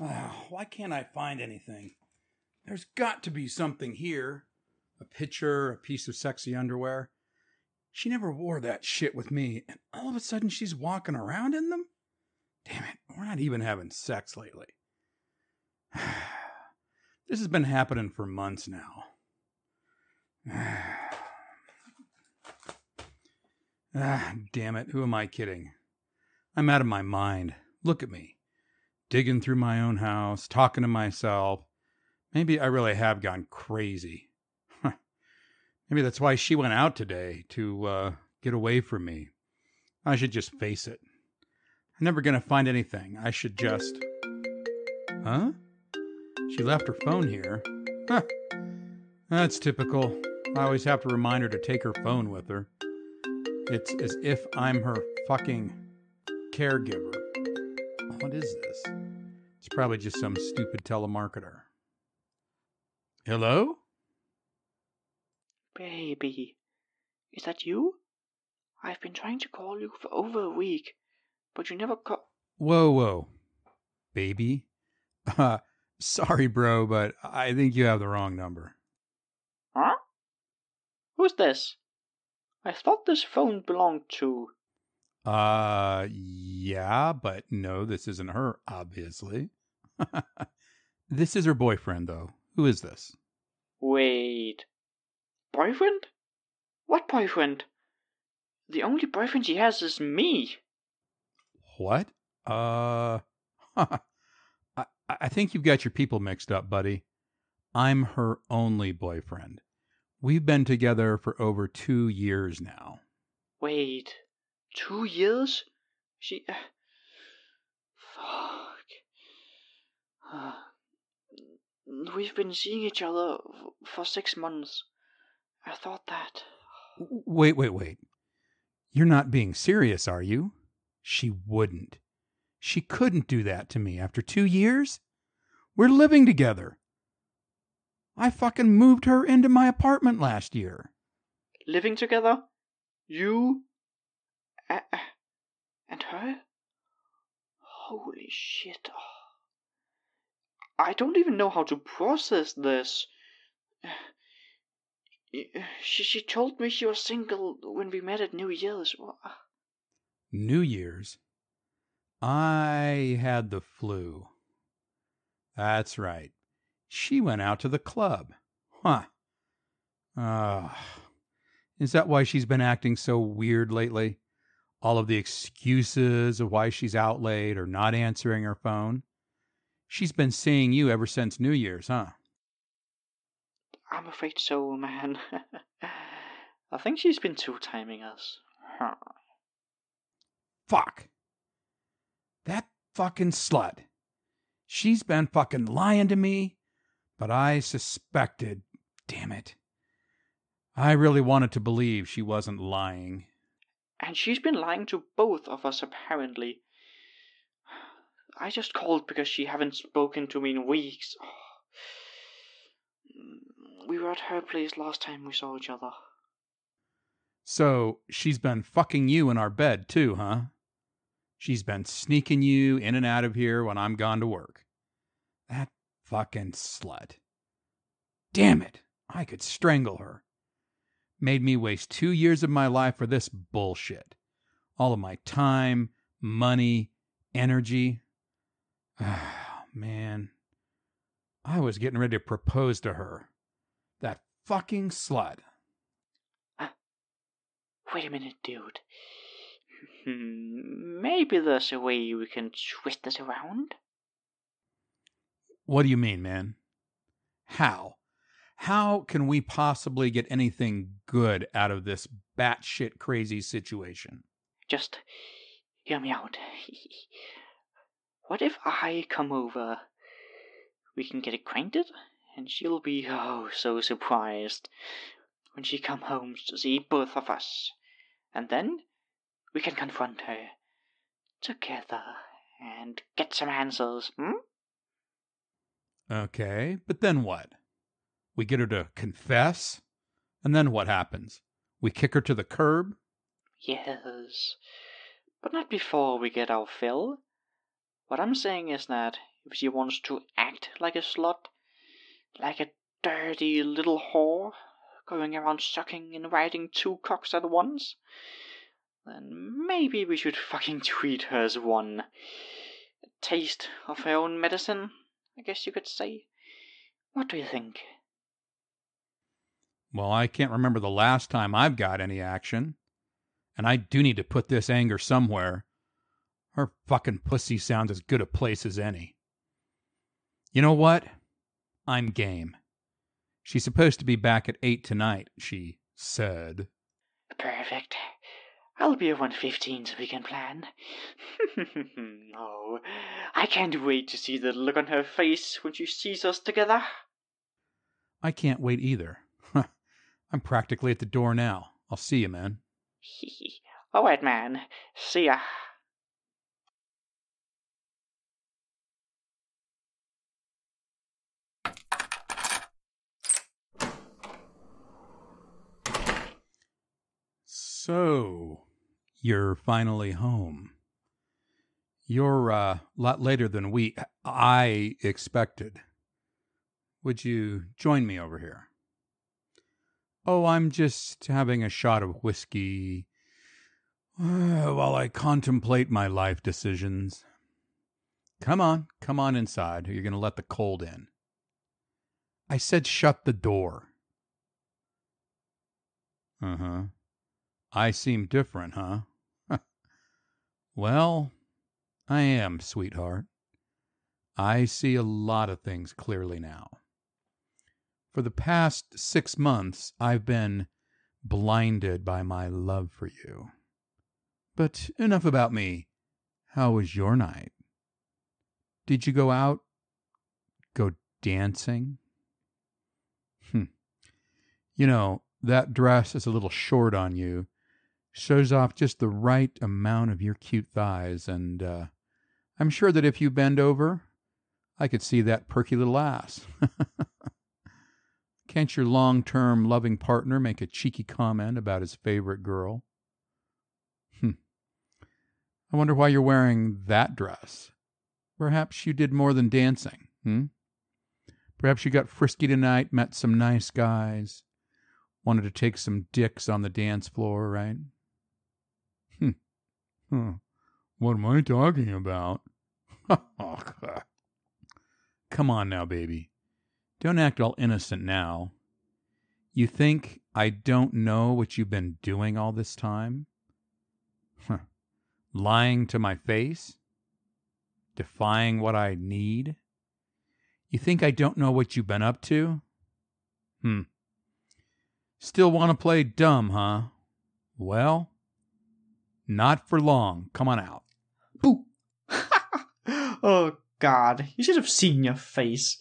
Why can't I find anything? There's got to be something here. A picture, a piece of sexy underwear. She never wore that shit with me, and all of a sudden she's walking around in them? Damn it, we're not even having sex lately. This has been happening for months now. Damn it, who am I kidding? I'm out of my mind. Look at me. Digging through my own house, talking to myself. Maybe I really have gone crazy. Maybe that's why she went out today, to get away from me. I should just face it. I'm never going to find anything. I should just... Huh? She left her phone here. Huh. That's typical. I always have to remind her to take her phone with her. It's as if I'm her fucking caregiver. What is this? It's probably just some stupid telemarketer. Hello? Baby, is that you? I've been trying to call you for over a week, but you never call... Whoa. Baby? Sorry, bro, but I think you have the wrong number. Huh? Who's this? I thought this phone belonged to... Yeah, but no, this isn't her, obviously. This is her boyfriend, though. Who is this? Wait. Boyfriend? What boyfriend? The only boyfriend she has is me. What? I think you've got your people mixed up, buddy. I'm her only boyfriend. We've been together for over 2 years now. Wait. 2 years? She... Fuck. We've been seeing each other for 6 months. I thought that... Wait. You're not being serious, are you? She wouldn't. She couldn't do that to me after 2 years. We're living together. I fucking moved her into my apartment last year. Living together? You? And her? Holy shit. I don't even know how to process this. She told me she was single when we met at New Year's. New Year's? I had the flu. That's right. She went out to the club. Huh. Is that why she's been acting so weird lately? All of the excuses of why she's out late or not answering her phone? She's been seeing you ever since New Year's, huh? I'm afraid so, man. I think she's been two-timing us. Huh. Fuck. That fucking slut. She's been fucking lying to me, but I suspected. Damn it. I really wanted to believe she wasn't lying. And she's been lying to both of us, apparently. I just called because she haven't spoken to me in weeks. We were at her place last time we saw each other. So, she's been fucking you in our bed, too, huh? She's been sneaking you in and out of here when I'm gone to work. That fucking slut. Damn it. I could strangle her. Made me waste 2 years of my life for this bullshit. All of my time, money, energy. Man. I was getting ready to propose to her. That fucking slut. Wait a minute, dude. Maybe there's a way we can twist this around? What do you mean, man? How? How can we possibly get anything good out of this batshit crazy situation? Just hear me out. What if I come over? We can get acquainted, and she'll be so surprised when she comes home to see both of us. And then we can confront her together and get some answers, Okay, but then what? We get her to confess? And then what happens? We kick her to the curb? Yes, but not before we get our fill. What I'm saying is that if she wants to act like a slut, like a dirty little whore, going around sucking and riding 2 cocks at once, then maybe we should fucking treat her as one. A taste of her own medicine, I guess you could say. What do you think? Well, I can't remember the last time I've got any action. And I do need to put this anger somewhere. Her fucking pussy sounds as good a place as any. You know what? I'm game. She's supposed to be back at 8 tonight, she said. Perfect. I'll be at 1:15 so we can plan. Oh, I can't wait to see the look on her face when she sees us together. I can't wait either. I'm practically at the door now. I'll see you, man. Alright, man. See ya. So, you're finally home. You're a lot later than I expected. Would you join me over here? Oh, I'm just having a shot of whiskey while I contemplate my life decisions. Come on inside, or you're going to let the cold in. I said shut the door. Uh-huh. I seem different, huh? Well, I am, sweetheart. I see a lot of things clearly now. For the past 6 months, I've been blinded by my love for you. But enough about me. How was your night? Did you go out? Go dancing? You know, that dress is a little short on you. Shows off just the right amount of your cute thighs, and I'm sure that if you bend over, I could see that perky little ass. Can't your long-term loving partner make a cheeky comment about his favorite girl? I wonder why you're wearing that dress. Perhaps you did more than dancing, Perhaps you got frisky tonight, met some nice guys, wanted to take some dicks on the dance floor, right? What am I talking about? Come on now, baby. Don't act all innocent now. You think I don't know what you've been doing all this time? Lying to my face? Defying what I need? You think I don't know what you've been up to? Still want to play dumb, huh? Well, not for long. Come on out. Boo! Oh, God. You should have seen your face.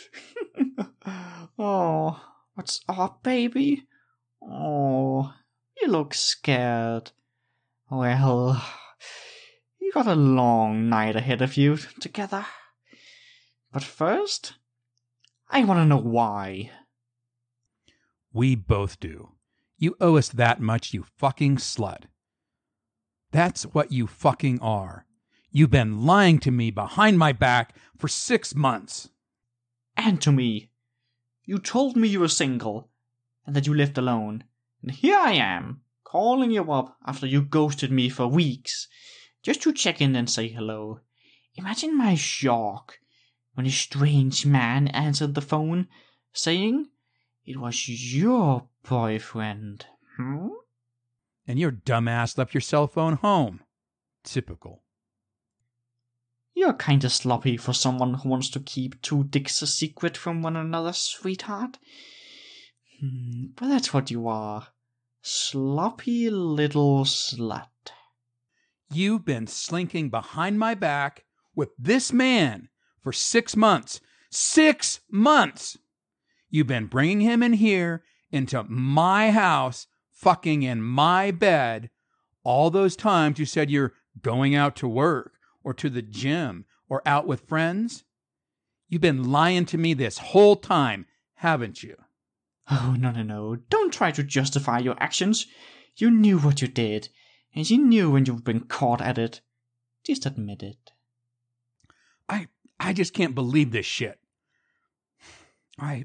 Oh, what's up, baby? Oh, you look scared. Well, you got a long night ahead of you together. But first, I want to know why. We both do. You owe us that much, you fucking slut. That's what you fucking are. You've been lying to me behind my back for 6 months. And to me. You told me you were single, and that you lived alone. And here I am, calling you up after you ghosted me for weeks, just to check in and say hello. Imagine my shock when a strange man answered the phone, saying it was your boyfriend. And your dumbass left your cell phone home. Typical. You're kinda sloppy for someone who wants to keep 2 dicks a secret from one another, sweetheart. But that's what you are. Sloppy little slut. You've been slinking behind my back with this man for 6 months. 6 months! You've been bringing him in here into my house, fucking in my bed. All those times you said you're going out to work or to the gym or out with friends. You've been lying to me this whole time, haven't you? Oh, no. Don't try to justify your actions. You knew what you did, and you knew when you've been caught at it. Just admit it. I just can't believe this shit. I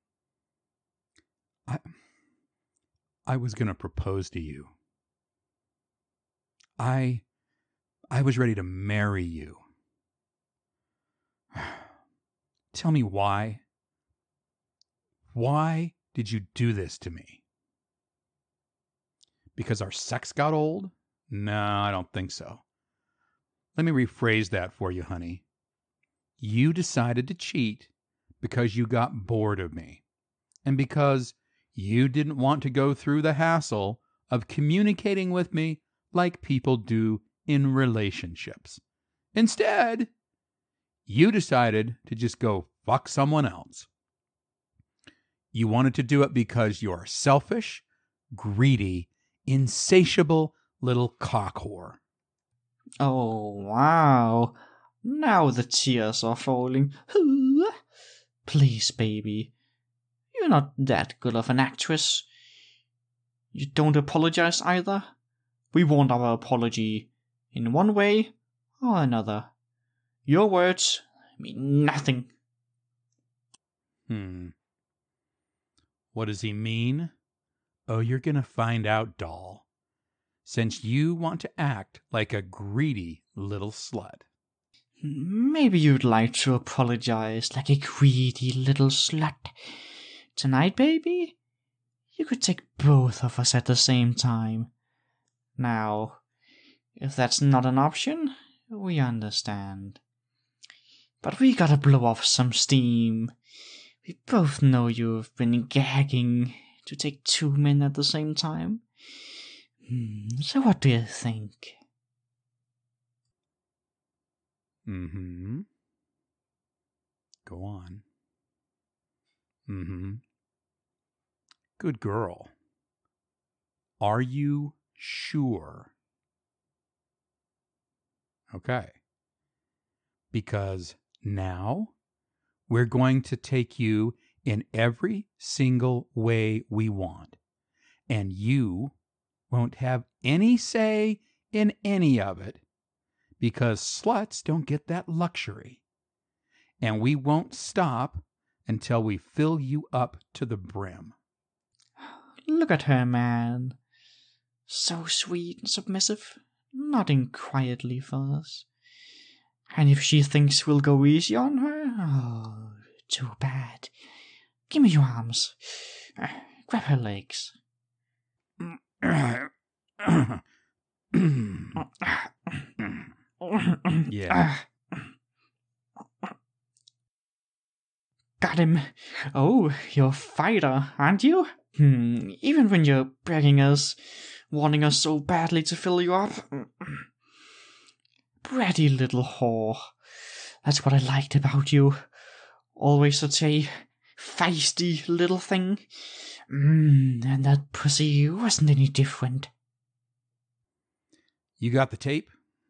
was going to propose to you. I was ready to marry you. Tell me why. Why did you do this to me? Because our sex got old? No, I don't think so. Let me rephrase that for you, honey. You decided to cheat because you got bored of me, and because you didn't want to go through the hassle of communicating with me like people do in relationships. Instead, you decided to just go fuck someone else. You wanted to do it because you're selfish, greedy, insatiable little cock whore. Oh, wow. Now the tears are falling. Please, baby. You're not that good of an actress. You don't apologize either. We want our apology in one way or another. Your words mean nothing. What does he mean? Oh, you're gonna find out, doll. Since you want to act like a greedy little slut. Maybe you'd like to apologize like a greedy little slut. Tonight, baby, you could take both of us at the same time. Now, if that's not an option, we understand. But we gotta blow off some steam. We both know you've been gagging to take two men at the same time. So what do you think? Go on. Good girl. Are you sure? Okay. Because now we're going to take you in every single way we want. And you won't have any say in any of it, because sluts don't get that luxury. And we won't stop until we fill you up to the brim. Look at her, man. So sweet and submissive, nodding quietly for us. And if she thinks we'll go easy on her, oh, too bad. Give me your arms. Grab her legs. Yeah. Got him. Oh, you're a fighter, aren't you? Even when you're begging us, wanting us so badly to fill you up. Bratty little whore. That's what I liked about you. Always such a feisty little thing. And that pussy wasn't any different. You got the tape?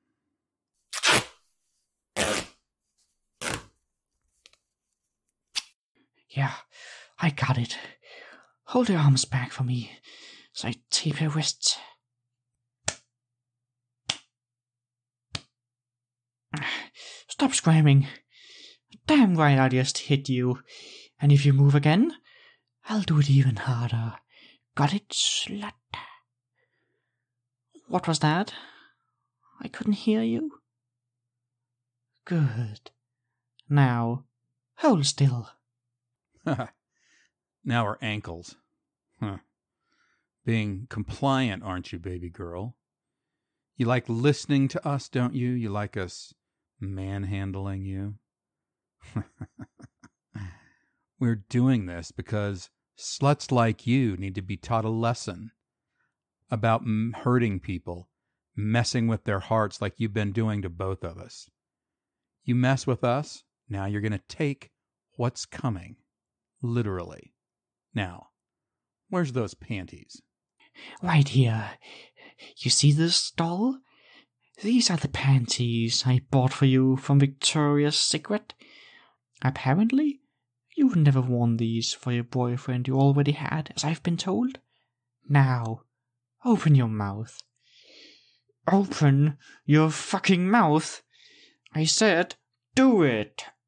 Yeah, I got it. Hold your arms back for me, so I tape your wrists. Stop screaming. Damn right I just hit you. And if you move again, I'll do it even harder. Got it, slut? What was that? I couldn't hear you. Good. Now, hold still. Now her ankles. Being compliant, aren't you, baby girl? You like listening to us, don't you? You like us manhandling you? We're doing this because sluts like you need to be taught a lesson about hurting people, messing with their hearts like you've been doing to both of us. You mess with us, now you're going to take what's coming. Literally. Now, where's those panties? Right here. You see this doll? These are the panties I bought for you from Victoria's Secret. Apparently, you've never worn these for your boyfriend you already had, as I've been told. Now, open your mouth. Open your fucking mouth! I said, do it!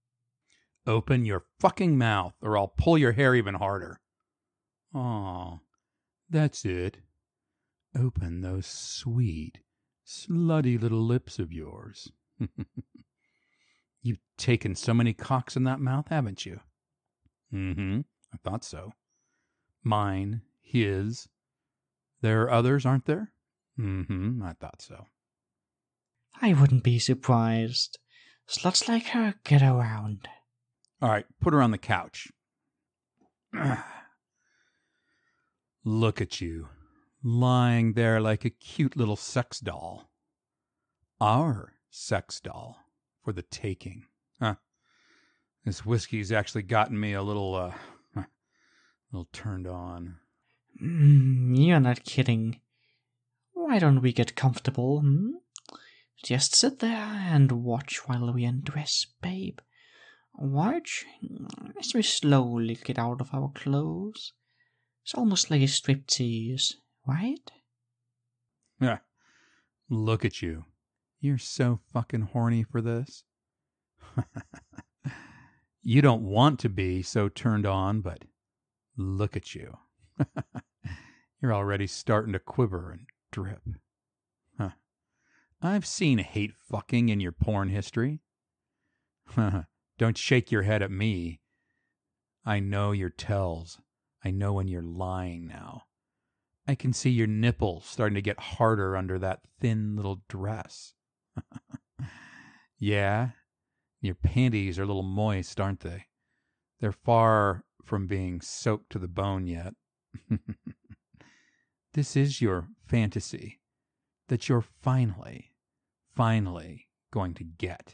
Open your fucking mouth or I'll pull your hair even harder. Aw, that's it. Open those sweet, slutty little lips of yours. You've taken so many cocks in that mouth, haven't you? Mm-hmm, I thought so. Mine, his. There are others, aren't there? Mm-hmm, I thought so. I wouldn't be surprised. Sluts like her get around. All right, put her on the couch. Look at you, lying there like a cute little sex doll. Our sex doll for the taking. Huh. This whiskey's actually gotten me a little turned on. You're not kidding. Why don't we get comfortable, Just sit there and watch while we undress, babe. Watch as we slowly get out of our clothes. It's almost like a striptease, right? Yeah. Look at you. You're so fucking horny for this. You don't want to be so turned on, but look at you. You're already starting to quiver and drip. Huh. I've seen hate fucking in your porn history. Don't shake your head at me. I know your tells. I know when you're lying now. I can see your nipples starting to get harder under that thin little dress. Yeah, your panties are a little moist, aren't they? They're far from being soaked to the bone yet. This is your fantasy that you're finally going to get.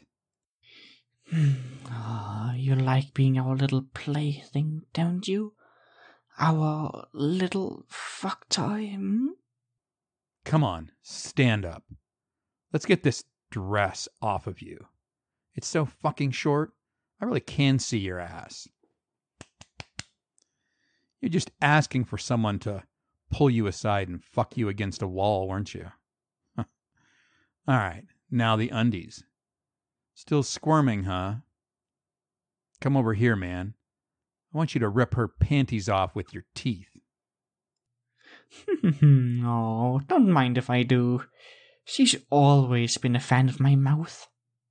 You like being our little plaything, don't you? Our little fuck toy, Come on, stand up. Let's get this dress off of you. It's so fucking short, I really can see your ass. You're just asking for someone to pull you aside and fuck you against a wall, weren't you? All right, now the undies. Still squirming, huh? Come over here, man. I want you to rip her panties off with your teeth. Oh, don't mind if I do. She's always been a fan of my mouth.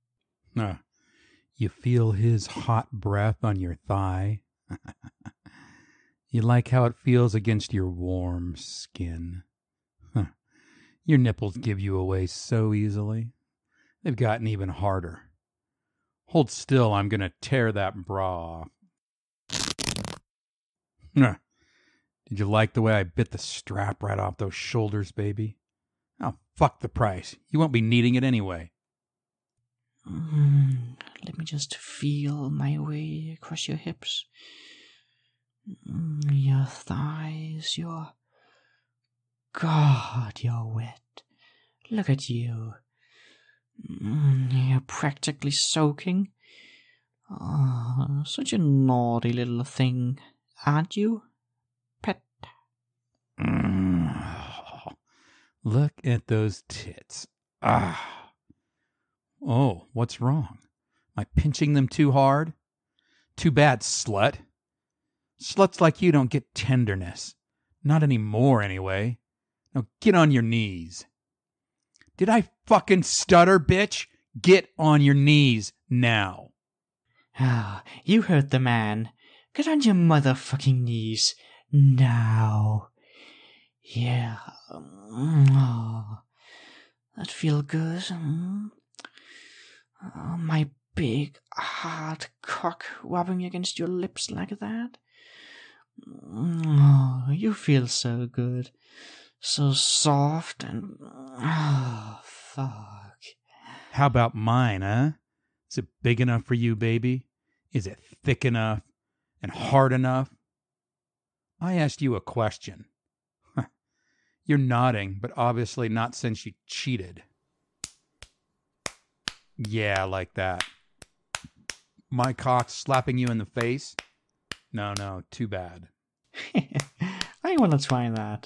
You feel his hot breath on your thigh? You like how it feels against your warm skin? Your nipples give you away so easily. They've gotten even harder. Hold still, I'm going to tear that bra off. Did you like the way I bit the strap right off those shoulders, baby? Oh, fuck the price. You won't be needing it anyway. Let me just feel my way across your hips. Your thighs, God, you're wet. Look at you. You're practically soaking. Oh, such a naughty little thing, aren't you, pet? Look at those tits. Oh, what's wrong? Am I pinching them too hard? Too bad, slut. Sluts like you don't get tenderness. Not anymore, anyway. Now get on your knees. Did I fucking stutter, bitch? Get on your knees now. You heard the man. Get on your motherfucking knees now. Yeah. That feel good. My big hard cock rubbing against your lips like that. You feel so good. So soft and... fuck. How about mine, huh? Is it big enough for you, baby? Is it thick enough and hard enough? I asked you a question. You're nodding, but obviously not since you cheated. Yeah, like that. My cock slapping you in the face? No, too bad. I want to try that.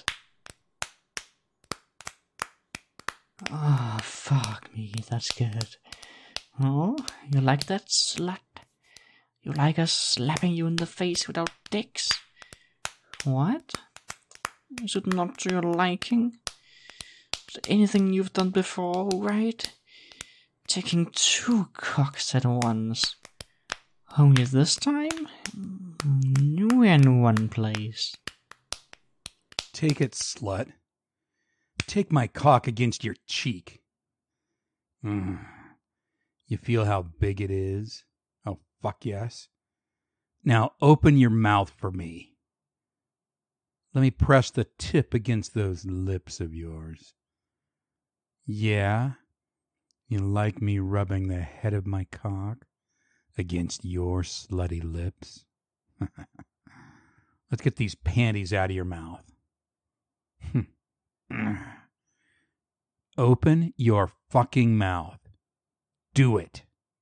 Oh, fuck me, that's good. Oh, you like that, slut? You like us slapping you in the face with our dicks? What? Is it not to your liking? Is there anything you've done before, right? Taking 2 cocks at once. Only this time, we're in one place. Take it, slut. Take my cock against your cheek. You feel how big it is? Oh, fuck yes. Now open your mouth for me. Let me press the tip against those lips of yours. Yeah? You like me rubbing the head of my cock against your slutty lips? Let's get these panties out of your mouth. Open your fucking mouth. Do it.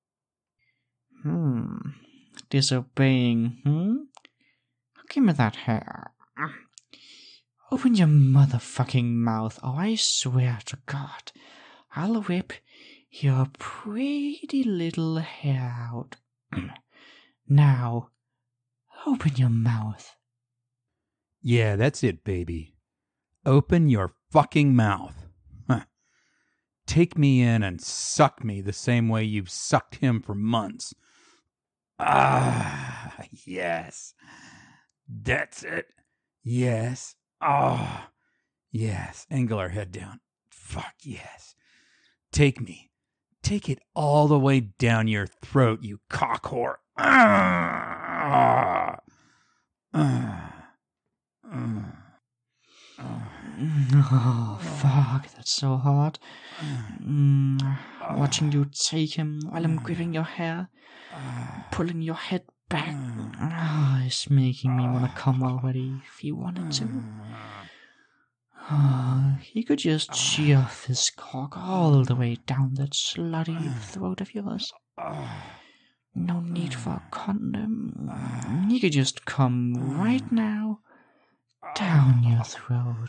Disobeying, Give me that hair. Open your motherfucking mouth, or I swear to God, I'll whip your pretty little hair out. Now, open your mouth. Yeah, that's it, baby. Open your fucking mouth. Take me in and suck me the same way you've sucked him for months. Ah, yes. That's it. Yes. Oh, yes. Angle our head down. Fuck, yes. Take me. Take it all the way down your throat, you cock whore. Oh, fuck, that's so hard. Watching you take him while I'm gripping your hair, pulling your head back, it's making me want to come already if he wanted to. He could just shove his cock all the way down that slutty throat of yours. No need for a condom. He could just come right now down your throat.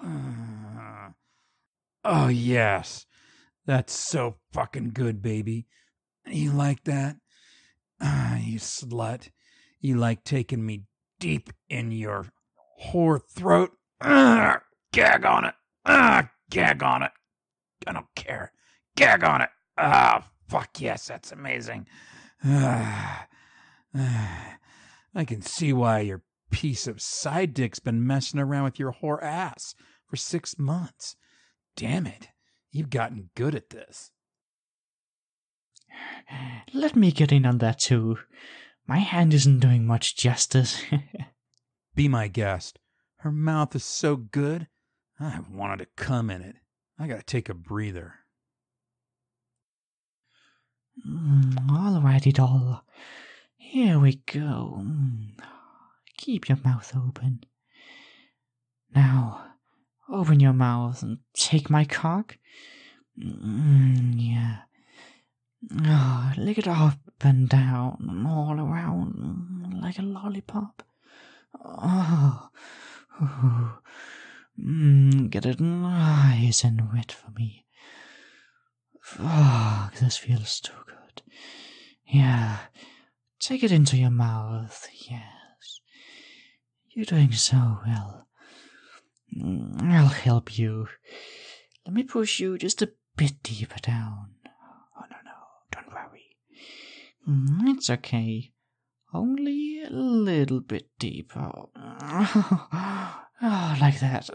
Oh, yes. That's so fucking good, baby. You like that? You slut. You like taking me deep in your whore throat? Gag on it. Gag on it. I don't care. Gag on it. Fuck yes, that's amazing. I can see why your piece of side dick's been messing around with your whore ass for 6 months. Damn it. You've gotten good at this. Let me get in on that too. My hand isn't doing much justice. Be my guest. Her mouth is so good, I wanted to come in it. I gotta take a breather. Alrighty, doll. Here we go. Keep your mouth open. Now, open your mouth and take my cock. Yeah. Lick it up and down and all around like a lollipop. Get it nice and wet for me. Fuck, this feels too good. Yeah, take it into your mouth. Yes, you're doing so well. I'll help you. Let me push you just a bit deeper down. Oh, no, don't worry. It's okay. Only a little bit deeper. Like that.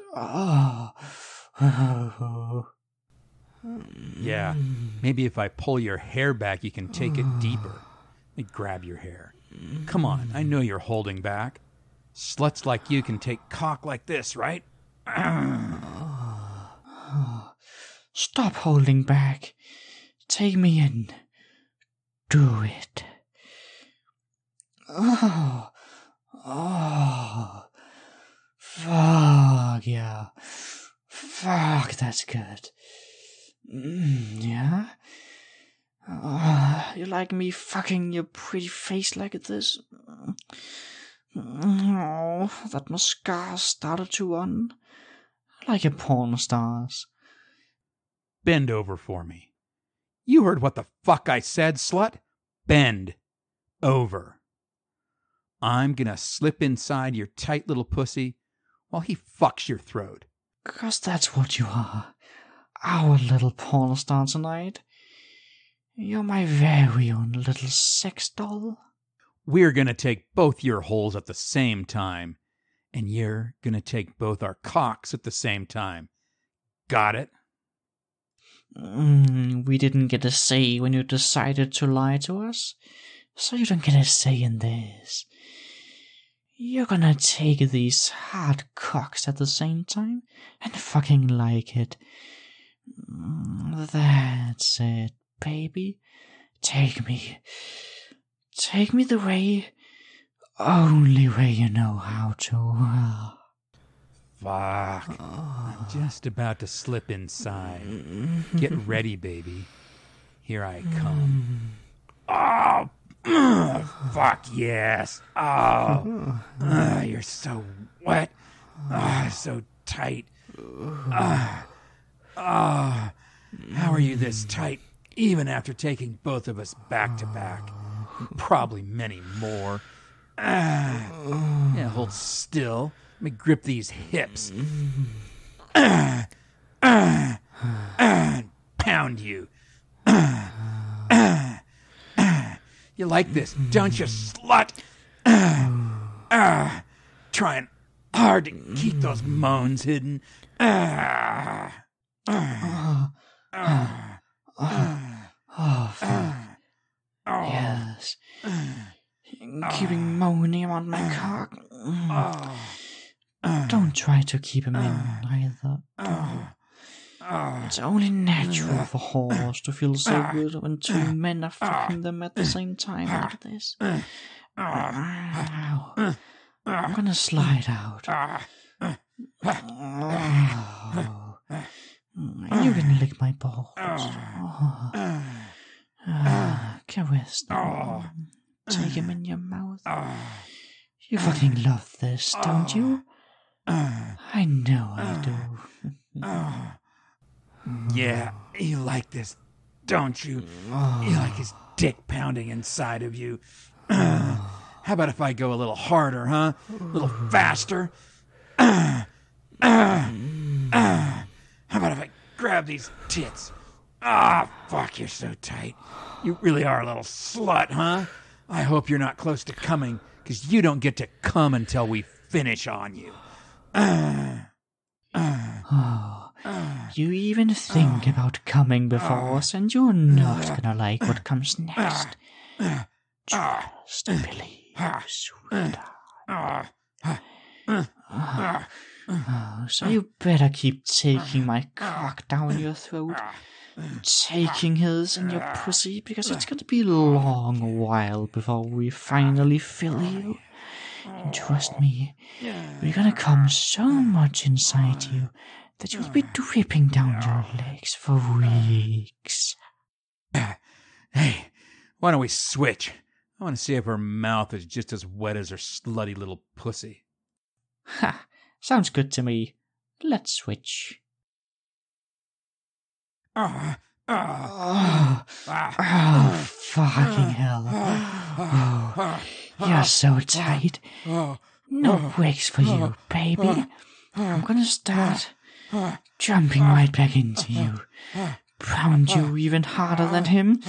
Yeah, maybe if I pull your hair back, you can take it deeper. Let me grab your hair. Come on, I know you're holding back. Sluts like you can take cock like this, right? Stop holding back. Take me in. Do it. Fuck yeah. Fuck, that's good. Yeah? You like me fucking your pretty face like this? Oh, that mascara started to run. Like a porn star's. Bend over for me. You heard what the fuck I said, slut? Bend over. I'm going to slip inside your tight little pussy while he fucks your throat. 'Cause that's what you are. Our little porn star tonight. You're my very own little sex doll. We're going to take both your holes at the same time, and you're going to take both our cocks at the same time. Got it? We didn't get a say when you decided to lie to us, so you don't get a say in this. You're gonna take these hard cocks at the same time and fucking like it. That's it, baby. Take me. Take me the way, only way you know how to. Fuck. I'm just about to slip inside. Get ready, baby. Here I come. Oh, fuck yes. Oh, you're so wet. So tight. How are you this tight, even after taking both of us back to back? Probably many more. Yeah, hold still. Let me grip these hips. Pound you. You like this, don't you, slut? Trying hard to keep those moans hidden. Oh, fuck. Yes. Keeping moaning about my cock. Don't try to keep him in either. It's only natural for whores to feel so good when two men are fucking them at the same time like this. Now, I'm gonna slide out. You can lick my balls. Caress them. Take him in your mouth. You fucking love this, don't you? I know I do. Yeah, you like this, don't you? You like his dick pounding inside of you. How about if I go a little harder, huh? A little faster? How about if I grab these tits? Fuck, you're so tight. You really are a little slut, huh? I hope you're not close to coming, because you don't get to come until we finish on you. You even think about coming before us, and you're not gonna like what comes next. Just believe, sweetheart. So you better keep taking my cock down your throat, taking his in your pussy, because it's gonna be a long while before we finally fill you. And trust me, we're gonna come so much inside you that you'll be dripping down your legs for weeks. Hey, why don't we switch? I want to see if her mouth is just as wet as her slutty little pussy. Ha! Sounds good to me. Let's switch. Oh, fucking hell. Oh, you're so tight. No breaks for you, baby. I'm gonna start jumping right back into you. Pound you even harder than him.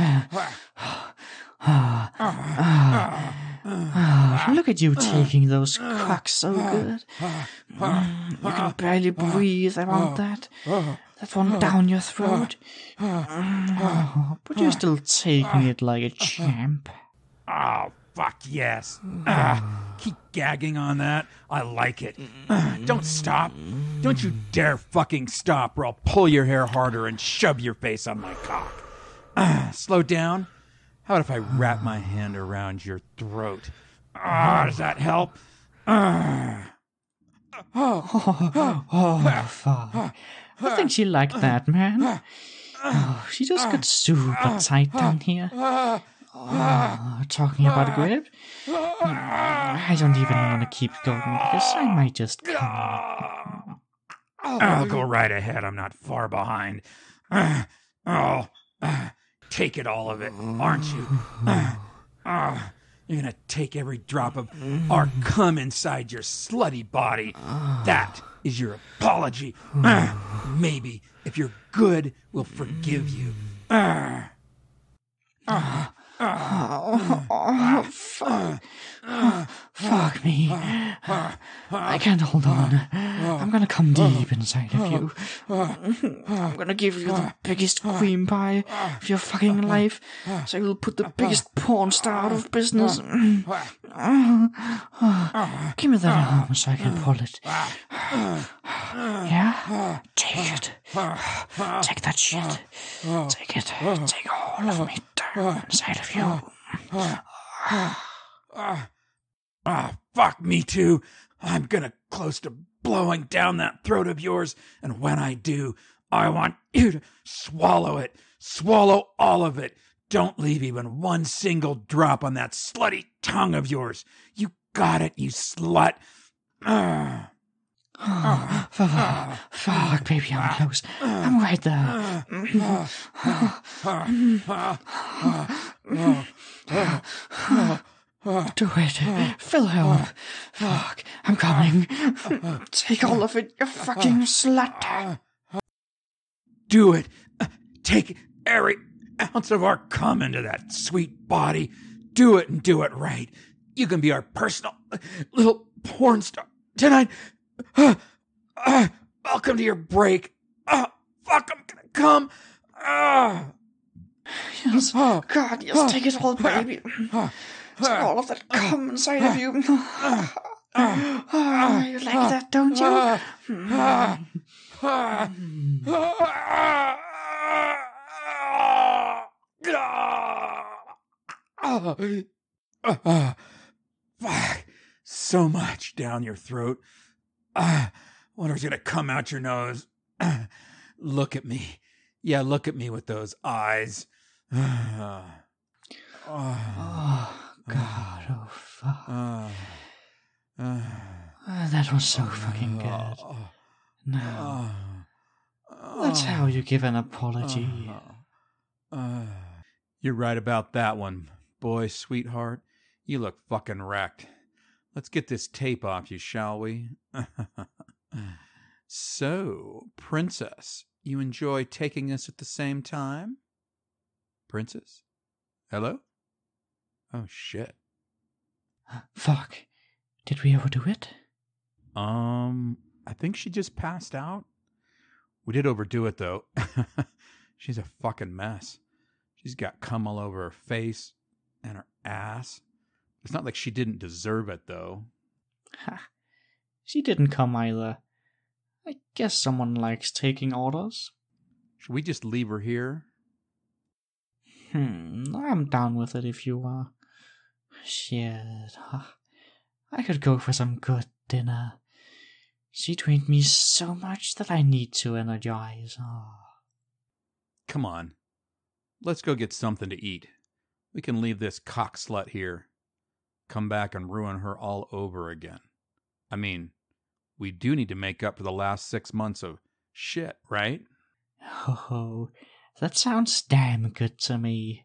Look at you taking those cocks so good. You can barely breathe. I want that. That one down your throat. But you're still taking it like a champ. Oh, fuck yes. Keep gagging on that. I like it. Don't stop. Don't you dare fucking stop, or I'll pull your hair harder and shove your face on my cock. Slow down. How about if I wrap my hand around your throat? Does that help? Oh, fuck. I think she liked that, man. Oh, she just got super tight down here. Talking about grip? I don't even want to keep going because I might just come. I'll go right ahead. I'm not far behind. Take it, all of it, aren't you? You're going to take every drop of our cum inside your slutty body. That is your apology. Maybe, if you're good, we'll forgive you. Fuck me. I can't hold on. I'm gonna come deep inside of you. I'm gonna give you the biggest cream pie of your fucking life, so you'll put the biggest porn star out of business. Give me that arm so I can pull it. Yeah? Take it. Take that shit. Take it. Take all of me down inside of you. Fuck me too. I'm gonna close to blowing down that throat of yours, and when I do, I want you to swallow it. Swallow all of it. Don't leave even one single drop on that slutty tongue of yours. You got it, you slut. Fuck, baby, I'm close. I'm right there. Do it. Fill her up. Fuck, I'm coming. Take all of it, you fucking slut. Do it. Take every ounce of our cum into that sweet body. Do it and do it right. You can be our personal little porn star tonight. Welcome to your break. Fuck, I'm gonna come. Yes, God, yes, take it all, baby. Take all of that cum inside of you. You like that, don't you? Fuck, so much down your throat. Wonder it's gonna come out your nose. Look at me. Yeah, look at me with those eyes. Oh, God, oh, fuck. That was so fucking good. Now, that's how you give an apology. You're right about that one, boy, sweetheart. You look fucking wrecked. Let's get this tape off you, shall we? So, Princess, you enjoy taking us at the same time? Princess? Hello? Oh, shit. Fuck. Did we overdo it? I think she just passed out. We did overdo it, though. She's a fucking mess. She's got cum all over her face and her ass. It's not like she didn't deserve it, though. Ha. She didn't come either. I guess someone likes taking orders. Should we just leave her here? I'm down with it if you are. Shit. I could go for some good dinner. She trained me so much that I need to energize. Come on. Let's go get something to eat. We can leave this cock slut here. Come back and ruin her all over again. I mean, we do need to make up for the last 6 months of shit, right? Oh, that sounds damn good to me.